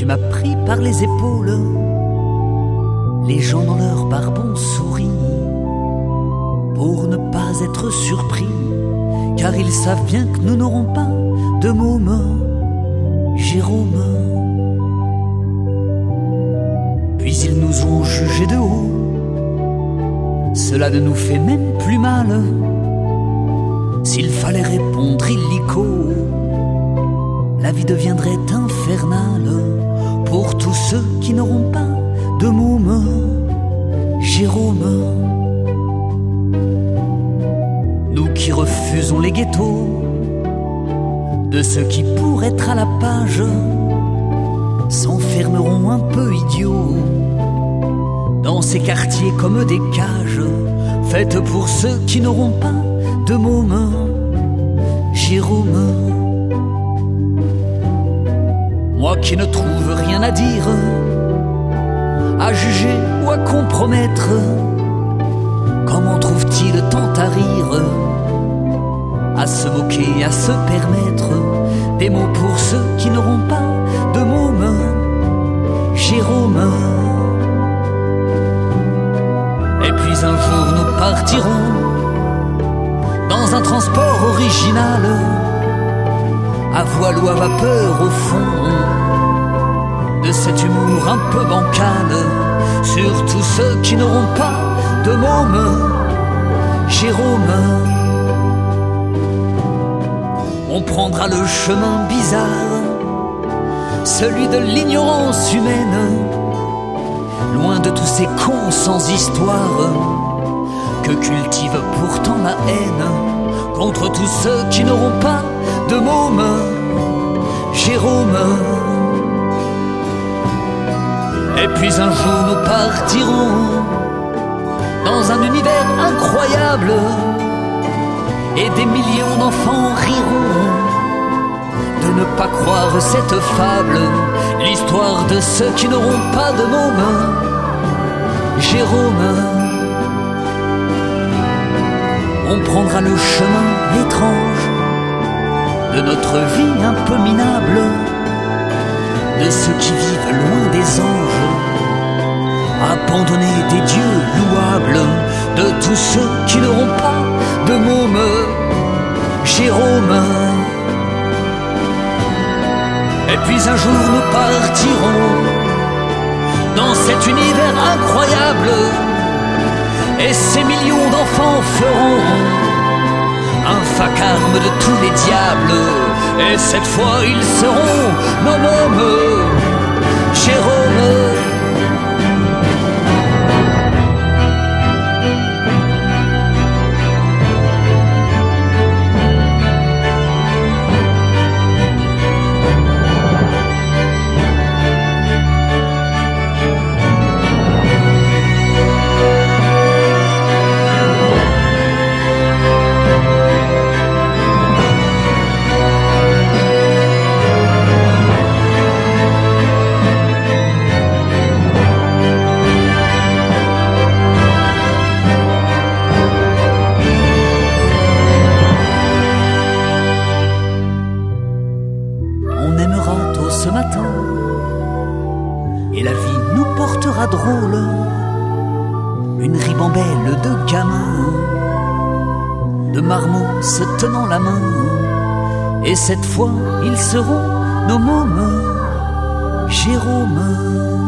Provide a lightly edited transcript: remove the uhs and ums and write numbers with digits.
Tu m'as pris par les épaules, les gens dans leur barbon sourient, pour ne pas être surpris, car ils savent bien que nous n'aurons pas de môme, Jérôme. Puis ils nous ont jugés de haut, cela ne nous fait même plus mal. S'il fallait répondre illico, la vie deviendrait infernale pour tous ceux qui n'auront pas de môme, Jérôme. Nous qui refusons les ghettos de ceux qui, pour être à la page, s'enfermeront un peu idiots dans ces quartiers comme des cages faites pour ceux qui n'auront pas de môme, Jérôme. Moi qui ne trouve rien à dire, à juger ou à compromettre, comment trouve-t-il tant à rire, à se moquer, à se permettre des mots pour ceux qui n'auront pas de môme, Jérôme. Et puis un jour nous partirons dans un transport original, à voile ou à vapeur au fond, de cet humour un peu bancal, sur tous ceux qui n'auront pas de môme, Jérôme. On prendra le chemin bizarre, celui de l'ignorance humaine, loin de tous ces cons sans histoire que cultive pourtant la haine contre tous ceux qui n'auront pas de môme, Jérôme. Et puis un jour nous partirons dans un univers incroyable, et des millions d'enfants riront de ne pas croire cette fable, l'histoire de ceux qui n'auront pas de môme, Jérôme. On prendra le chemin étrange de notre vie un peu minable, de ceux qui vivent loin des anges, abandonnés des dieux louables, de tous ceux qui n'auront pas de môme, Jérôme. Et puis un jour nous partirons dans cet univers incroyable, et ces millions d'enfants feront un vacarme de tous les diables, et cette fois ils seront nos mômes, Jérôme. Ce matin, et la vie nous portera drôle, une ribambelle de gamins, de marmots se tenant la main, et cette fois ils seront nos mômes, Jérôme.